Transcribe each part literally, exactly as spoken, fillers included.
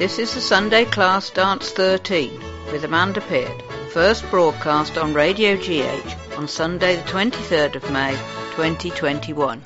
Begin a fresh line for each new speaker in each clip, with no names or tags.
This is the Sunday Class Dance thirteen with Amanda Peart, first broadcast on Radio G H on Sunday the twenty-third of May twenty twenty-one.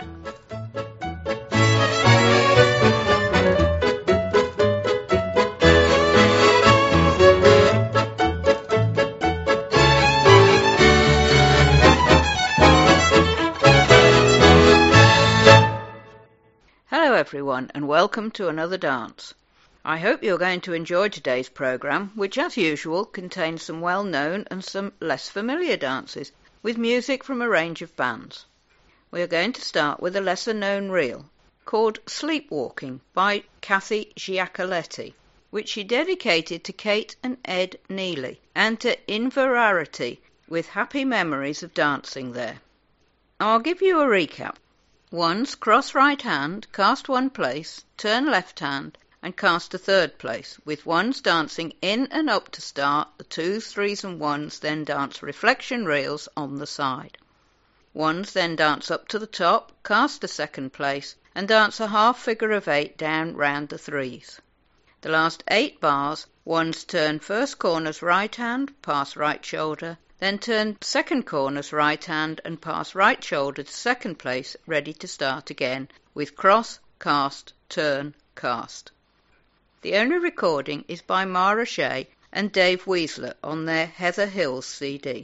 Hello everyone and welcome to another dance. I hope you're going to enjoy today's programme, which as usual contains some well-known and some less familiar dances, with music from a range of bands. We are going to start with a lesser-known reel, called Sleepwalking by Kathy Giacoletti, which she dedicated to Kate and Ed Neely, and to Inverarity, with happy memories of dancing there. I'll give you a recap. Once cross right hand, cast one place, turn left hand, and cast a third place, with ones dancing in and up to start, the twos, threes and ones then dance reflection reels on the side. Ones then dance up to the top, cast a second place, and dance a half figure of eight down round the threes. The last eight bars, ones turn first corners right hand, pass right shoulder, then turn second corners right hand and pass right shoulder to second place, ready to start again, with cross, cast, turn, cast. The only recording is by Mara Shea and Dave Weasler on their Heather Hills C D.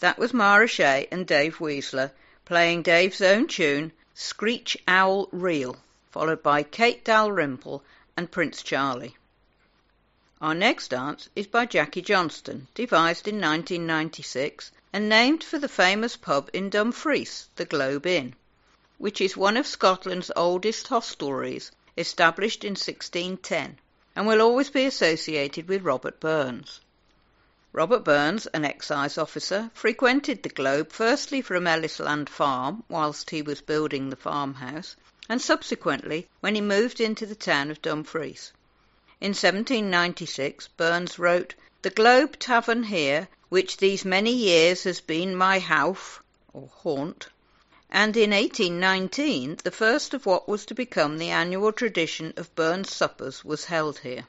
that was Mara Shea and Dave Weasler playing Dave's own tune, Screech Owl Reel, followed by Kate Dalrymple and Prince Charlie. Our next dance is by Jackie Johnston, devised in nineteen ninety-six and named for the famous pub in Dumfries, the Globe Inn, which is one of Scotland's oldest hostelries, established in sixteen ten, and will always be associated with Robert Burns. Robert Burns, an excise officer, frequented the Globe firstly from Ellisland Farm whilst he was building the farmhouse, and subsequently when he moved into the town of Dumfries. In seventeen ninety-six, Burns wrote, "The Globe Tavern here, which these many years has been my house, or haunt," and in eighteen nineteen the first of what was to become the annual tradition of Burns suppers was held here.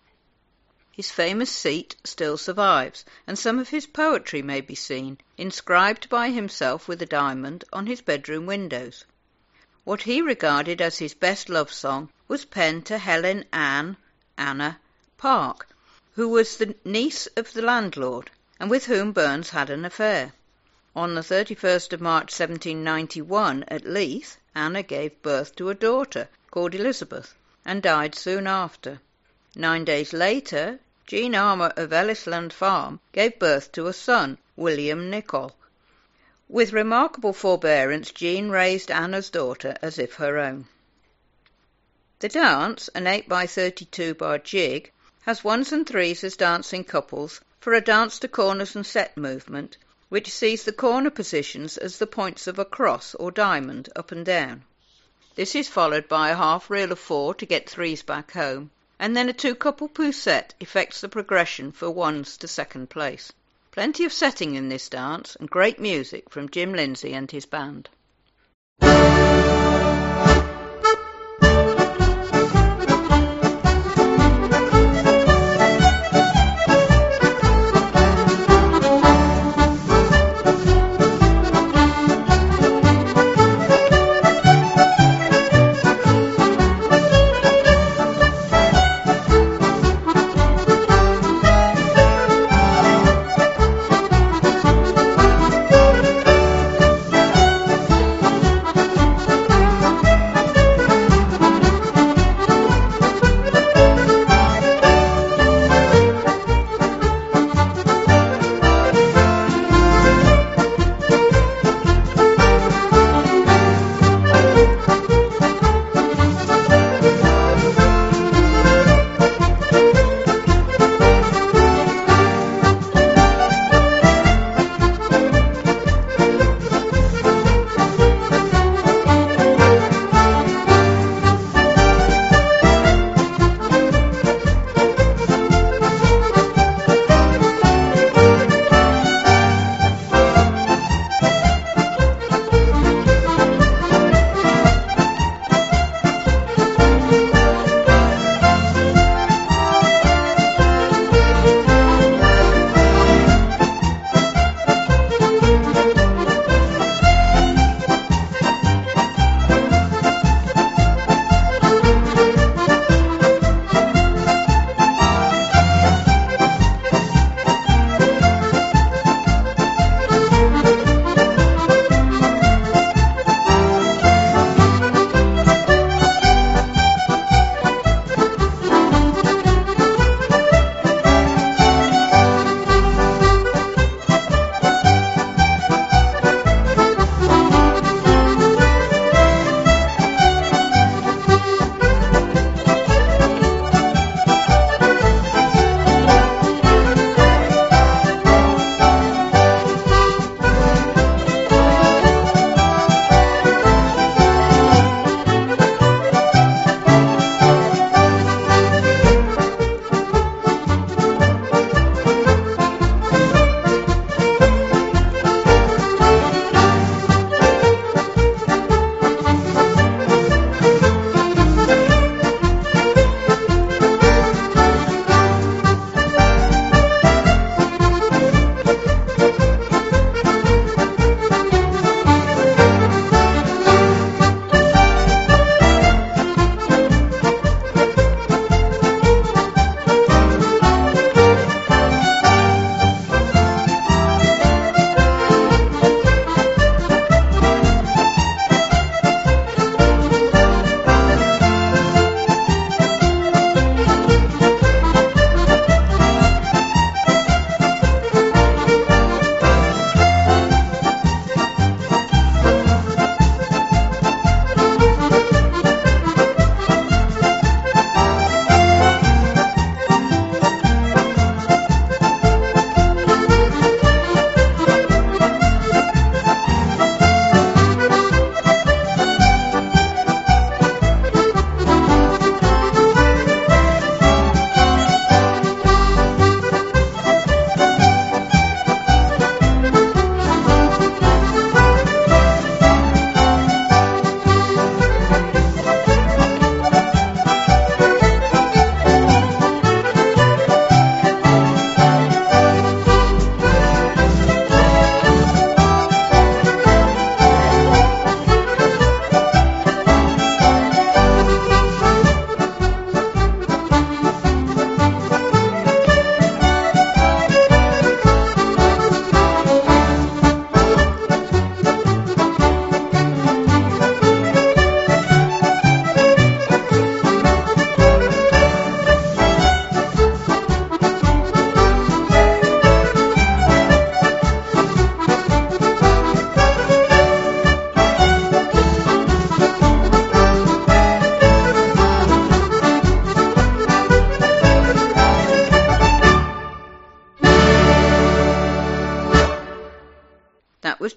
His famous seat still survives, and some of his poetry may be seen, inscribed by himself with a diamond on his bedroom windows. What he regarded as his best love song was penned to Helen Ann, Anna, Park, who was the niece of the landlord, and with whom Burns had an affair. On the thirty-first of March seventeen ninety-one at Leith, Anna gave birth to a daughter called Elizabeth, and died soon after. Nine days later, Jean Armour of Ellisland Farm gave birth to a son, William Nicol. With remarkable forbearance, Jean raised Anna's daughter as if her own. The dance, an eight by thirty-two bar jig, has ones and threes as dancing couples for a dance to corners and set movement, which sees the corner positions as the points of a cross or diamond up and down. This is followed by a half reel of four to get threes back home, and then a two-couple poussette effects the progression for ones to second place. Plenty of setting in this dance, and great music from Jim Lindsay and his band.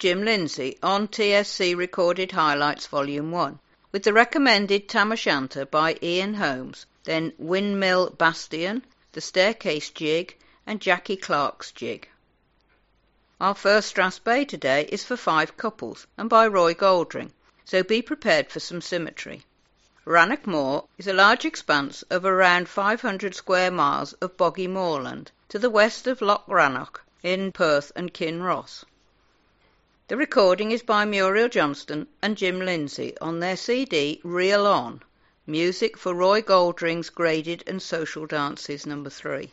Jim Lindsay on T S C Recorded Highlights Volume one, with the recommended Tam O'Shanter by Ian Holmes, then Windmill Bastion, The Staircase Jig, and Jackie Clark's Jig. Our first Strathspey today is for five couples and by Roy Goldring, so be prepared for some symmetry. Rannoch Moor is a large expanse of around five hundred square miles of boggy moorland to the west of Loch Rannoch in Perth and Kinross. The recording is by Muriel Johnston and Jim Lindsay on their C D Reel On, Music for Roy Goldring's Graded and Social Dances number three.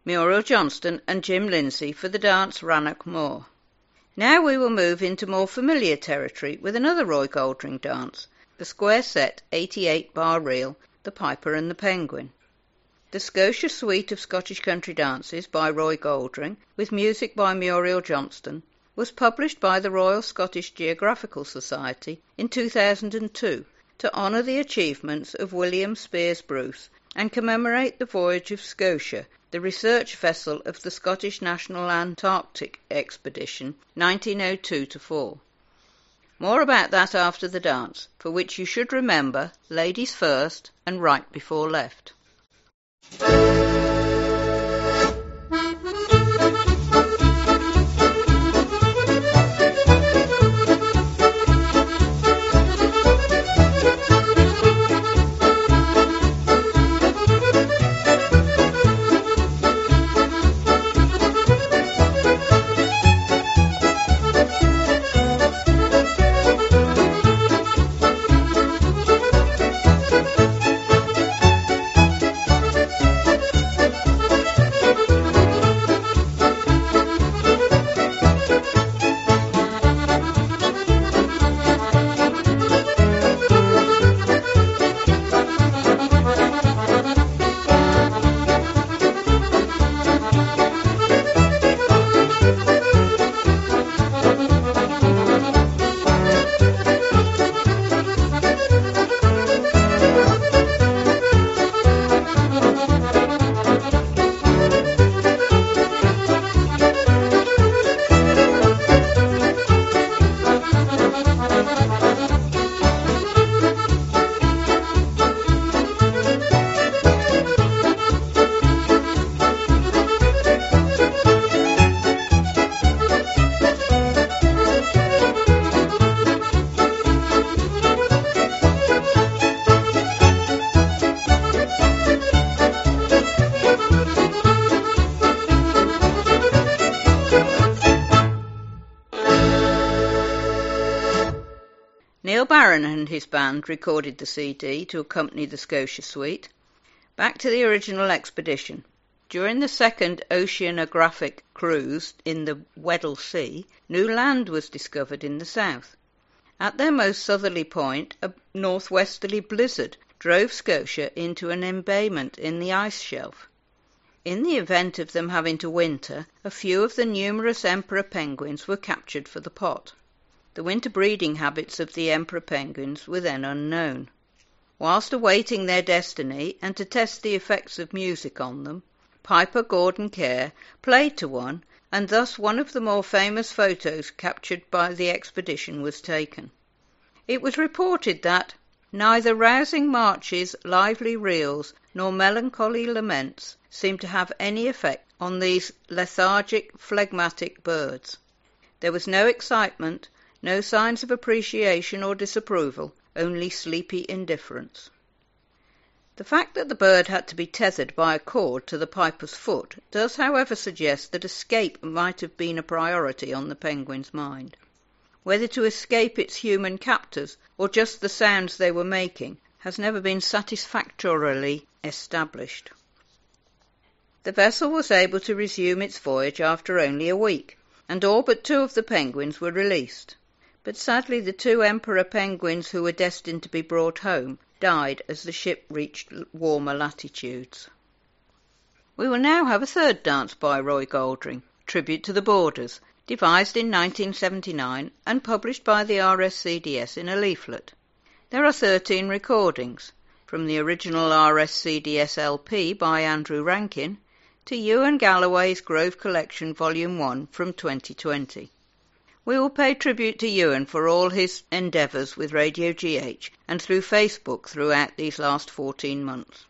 Muriel Johnston and Jim Lindsay for the dance Rannoch Moor. Now we will move into more familiar territory with another Roy Goldring dance, the square set eighty-eight bar reel, The Piper and the Penguin. The Scotia Suite of Scottish Country Dances by Roy Goldring, with music by Muriel Johnston, was published by the Royal Scottish Geographical Society in two thousand two to honour the achievements of William Speirs Bruce and commemorate the voyage of Scotia, the research vessel of the Scottish National Antarctic Expedition nineteen oh two to four. More about that after the dance, for which you should remember ladies first and right before left. Neil Barron and his band recorded the C D to accompany the Scotia Suite. Back to the original expedition. During the second oceanographic cruise in the Weddell Sea, new land was discovered in the south. At their most southerly point, a northwesterly blizzard drove Scotia into an embayment in the ice shelf. In the event of them having to winter, a few of the numerous emperor penguins were captured for the pot. The winter breeding habits of the emperor penguins were then unknown. Whilst awaiting their destiny and to test the effects of music on them, Piper Gordon Kerr played to one, and thus one of the more famous photos captured by the expedition was taken. It was reported that neither rousing marches, lively reels, nor melancholy laments seemed to have any effect on these lethargic, phlegmatic birds. There was no excitement, no signs of appreciation or disapproval, only sleepy indifference. The fact that the bird had to be tethered by a cord to the piper's foot does, however, suggest that escape might have been a priority on the penguin's mind. Whether to escape its human captors or just the sounds they were making has never been satisfactorily established. The vessel was able to resume its voyage after only a week, and all but two of the penguins were released. But sadly the two emperor penguins who were destined to be brought home died as the ship reached warmer latitudes. We will now have a third dance by Roy Goldring, Tribute to the Borders, devised in nineteen seventy-nine and published by the R S C D S in a leaflet. There are thirteen recordings, from the original R S C D S L P by Andrew Rankin to Ewan Galloway's Grove Collection Volume one from twenty twenty. We will pay tribute to Ewan for all his endeavours with Radio G H and through Facebook throughout these last fourteen months.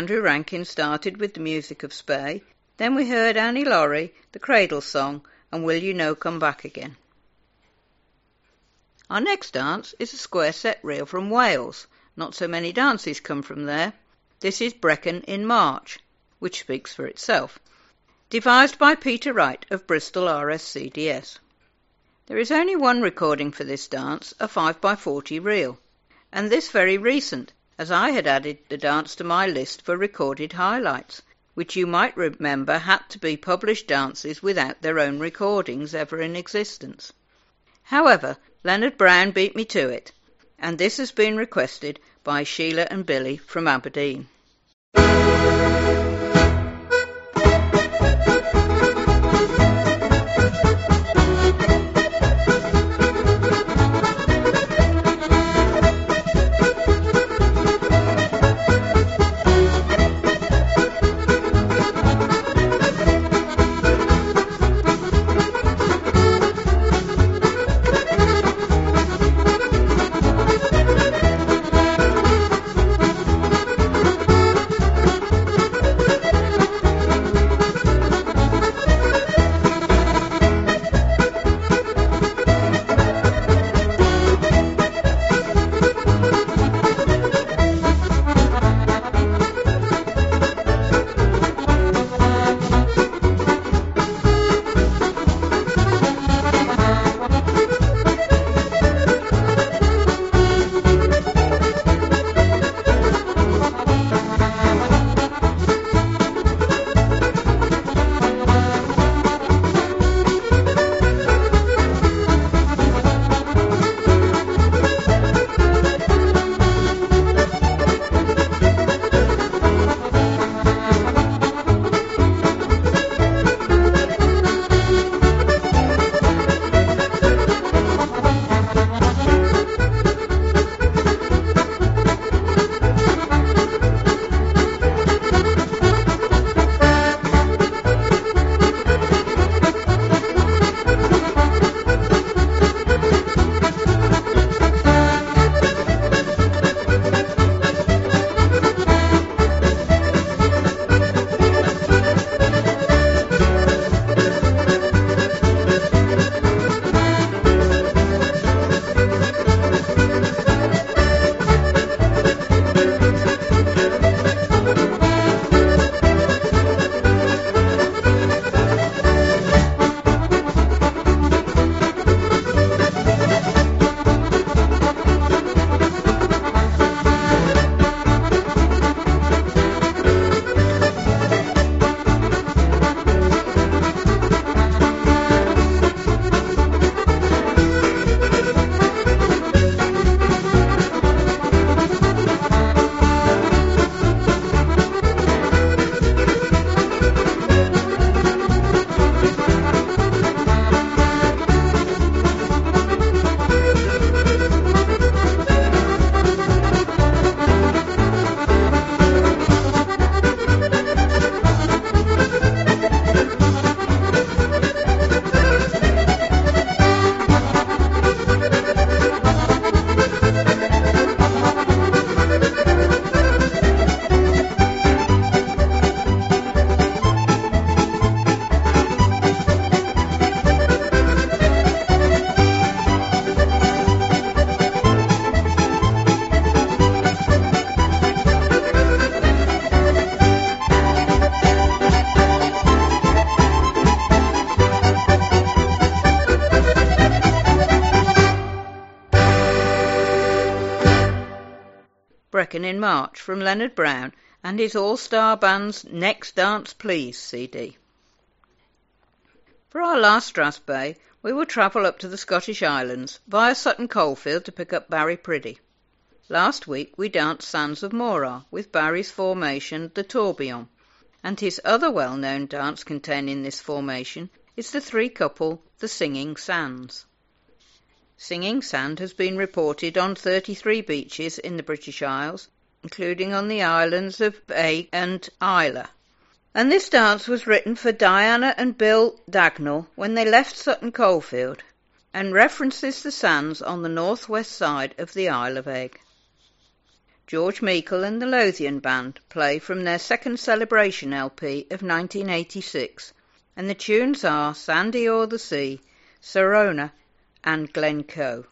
Andrew Rankin started with the music of Spey. Then we heard Annie Laurie, the Cradle Song, and Will You No Come Back Again. Our next dance is a square set reel from Wales. Not so many dances come from there. This is Brecon in March, which speaks for itself, devised by Peter Wright of Bristol R S C D S. There is only one recording for this dance, a five by forty reel, and this very recent, as I had added the dance to my list for recorded highlights, which you might remember had to be published dances without their own recordings ever in existence. However, Leonard Brown beat me to it, and this has been requested by Sheila and Billy from Aberdeen.
Brecon in March from Leonard Brown and his All-Star Band's Next Dance Please C D. For our last Strathspey, we will travel up to the Scottish Islands via Sutton Coldfield to pick up Barry Priddy. Last week we danced Sands of Morar with Barry's formation the Tourbillon, and his other well-known dance containing this formation is the three-couple the Singing Sands. Singing Sand has been reported on thirty-three beaches in the British Isles, including on the islands of Eigg and Islay. And this dance was written for Diana and Bill Dagnall when they left Sutton Coldfield, and references the sands on the northwest side of the Isle of Eigg. George Meikle and the Lothian Band play from their second Celebration L P of nineteen eighty-six, and the tunes are Sandy O'er the Sea, Sarona and Glencoe.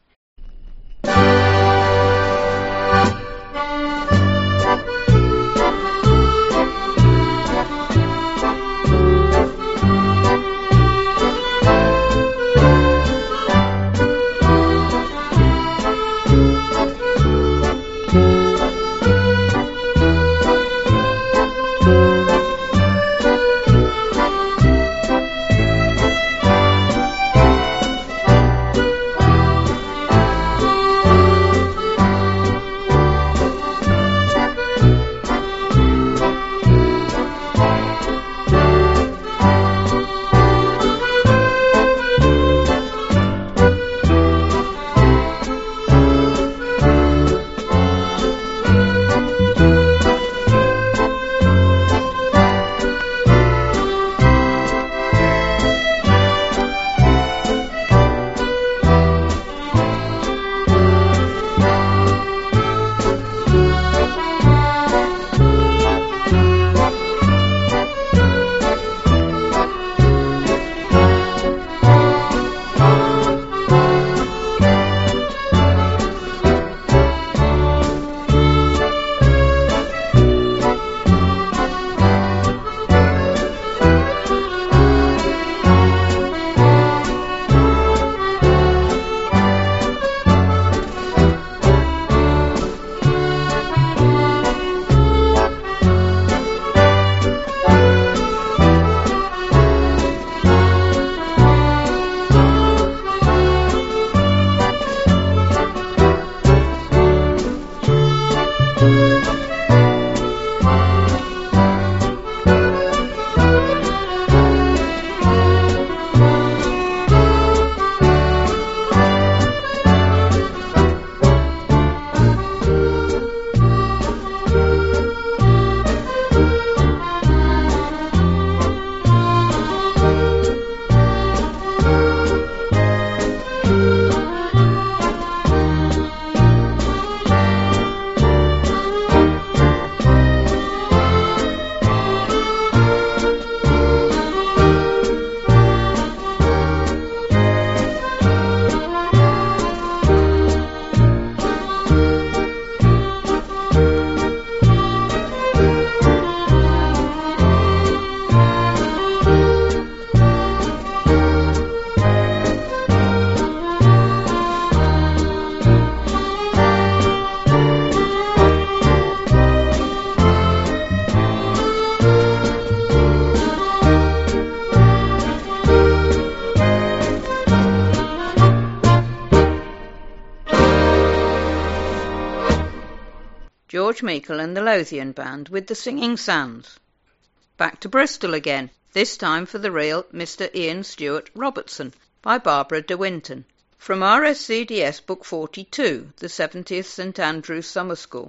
George Meikle and the Lothian Band with the Singing Sands. Back to Bristol again, this time for the real Mister Ian Stuart Robertson by Barbara de Winton, from R S C D S Book forty-two, the seventieth St Andrew's Summer School.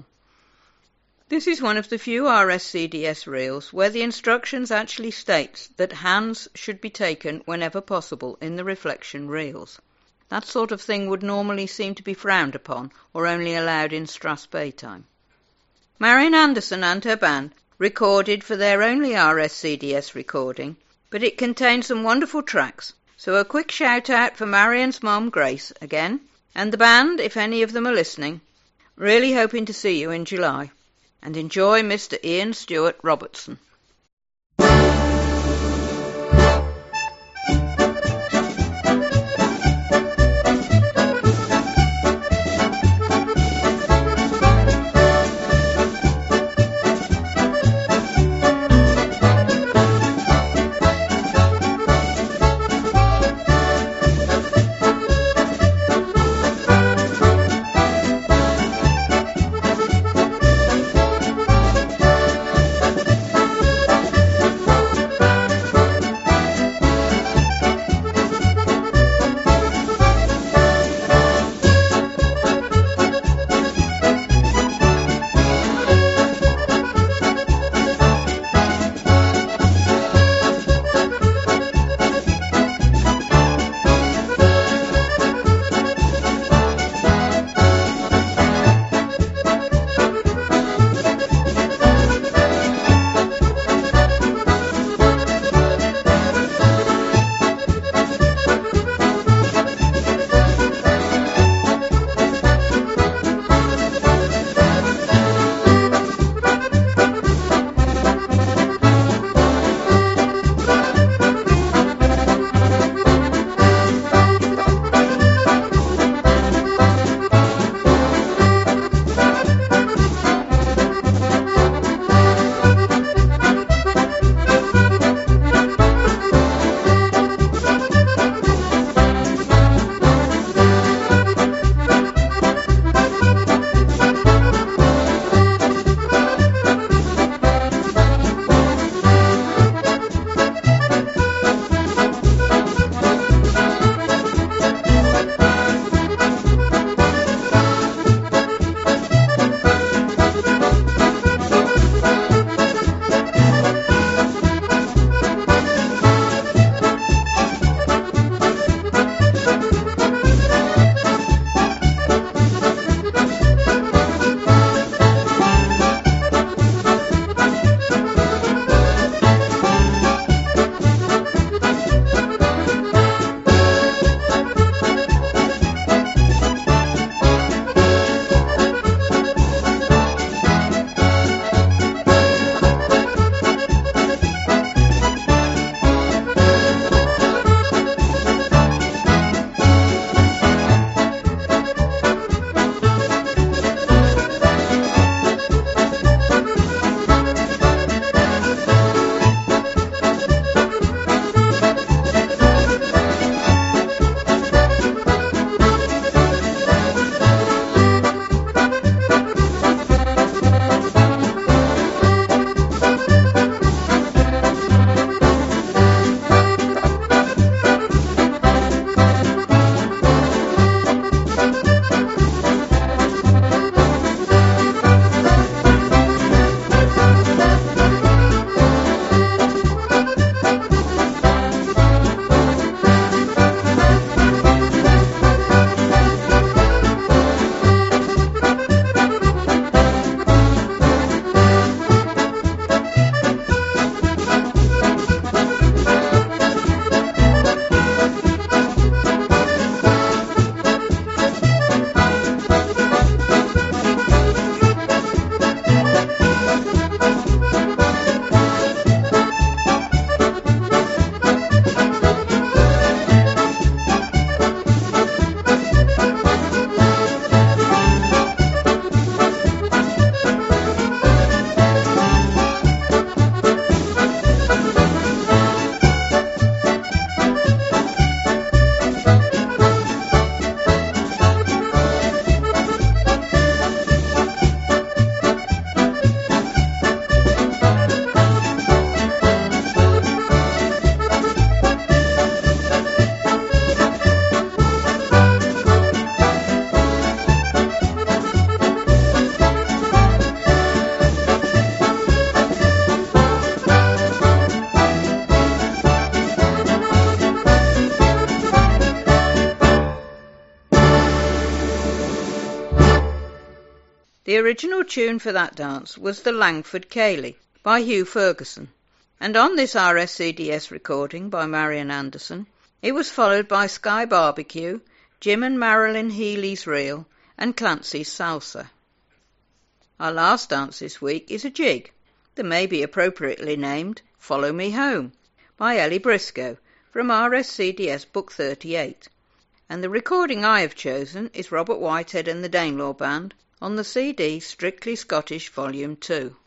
This is one of the few R S C D S reels where the instructions actually state that hands should be taken whenever possible in the reflection reels. That sort of thing would normally seem to be frowned upon or only allowed in Strathspey time. Marian Anderson and her band recorded for their only R S C D S recording, but it contains some wonderful tracks, so a quick shout out for Marian's mum Grace again, and the band if any of them are listening. Really hoping to see you in July. And enjoy Mister Ian Stuart Robertson. The original tune for that dance was the Langford Ceilidh by Hugh Ferguson, and on this R S C D S recording by Marian Anderson, it was followed by Sky Barbecue, Jim and Marilyn Healy's Reel, and Clancy's Salsa. Our last dance this week is a jig that may be appropriately named Follow Me Home by Ellie Briscoe from R S C D S Book thirty-eight, and the recording I have chosen is Robert Whitehead and the Danelaw Band on the C D Strictly Scottish Volume two.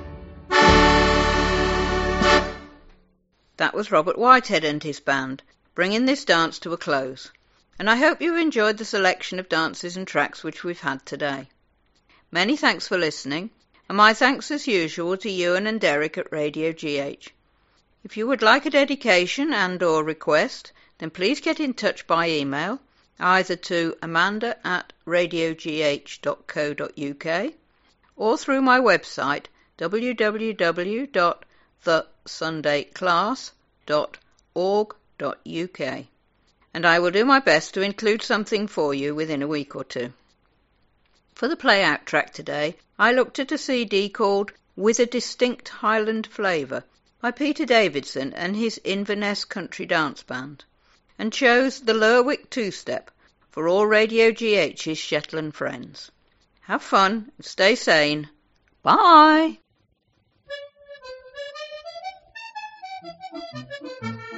That was Robert Whitehead and his band, bringing this dance to a close. And I hope you've enjoyed the selection of dances and tracks which we've had today. Many thanks for listening, and my thanks as usual to Ewan and Derek at Radio G H. If you would like a dedication and or request, then please get in touch by email, either to amanda at radio g h dot co dot u k or through my website w w w dot the sunday class dot org dot u k, and I will do my best to include something for you within a week or two. For the play-out track today, I looked at a C D called With a Distinct Highland Flavour by Peter Davidson and his Inverness Country Dance Band, and chose the Lerwick Two-Step for all Radio G H's Shetland friends. Have fun and stay sane. Bye!